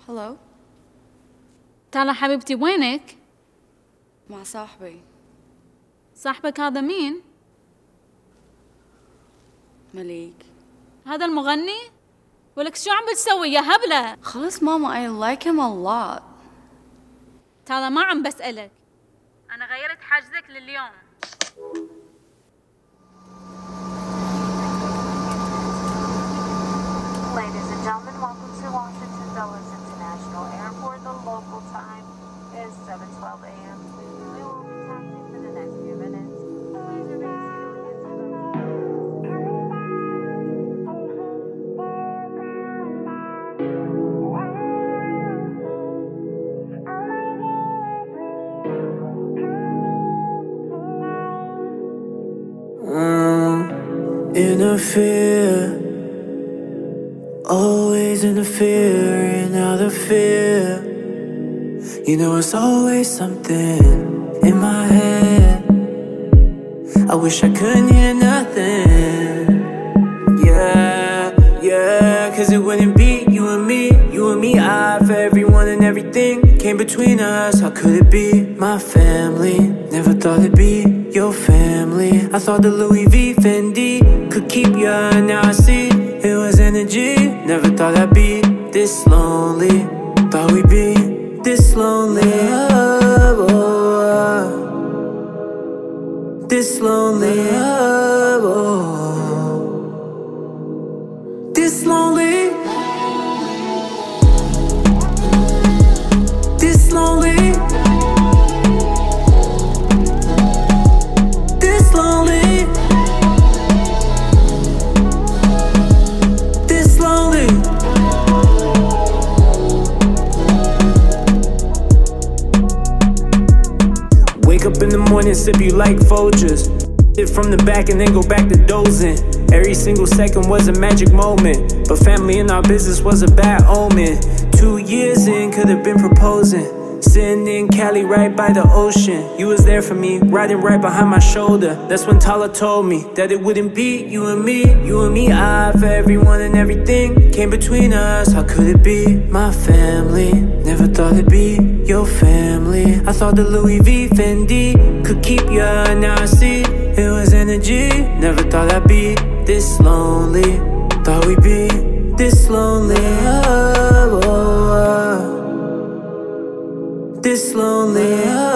هلو. تالا حبيبتي وينك؟ مع صاحبي. صاحبك هذا مين؟ مليك. هذا المغني؟ ولك شو عم بتسوي يا هبلة؟ خلص ماما I like him a lot. تالا ما عم بسألك، أنا غيرت حاجزك لليوم. Ladies and gentlemen, welcome to Washington Dulles International Airport. The local time is 7:12 a.m. We will be taxiing for the next few minutes. Please remain seated with your Interfere, always interfering out of fear. You know it's always something in my head. I wish I couldn't hear nothing. Yeah, cause it wouldn't be you and me, I for everyone and everything came between us. How could it be my family? Never thought it'd be your family. I thought the Louis V Fendi could keep ya, now I see it was energy. Never thought I'd be this lonely. Thought we'd be this lonely. This lonely. This lonely. This lonely. This lonely. This lonely. Wake up in the morning, sip you like Folgers. It from the back and then go back to dozing. Every single second was a magic moment, but family in our business was a bad omen. 2 years in, could have been proposing. Sitting in Cali right by the ocean. You was there for me, riding right behind my shoulder. That's when Tala told me that it wouldn't be you and me, I for everyone and everything came between us. How could it be my family? Never thought it'd be your family. I thought the Louis V Fendi could keep ya, now I see it was energy. Never thought I'd be this lonely. Thought we'd be this lonely. This lonely.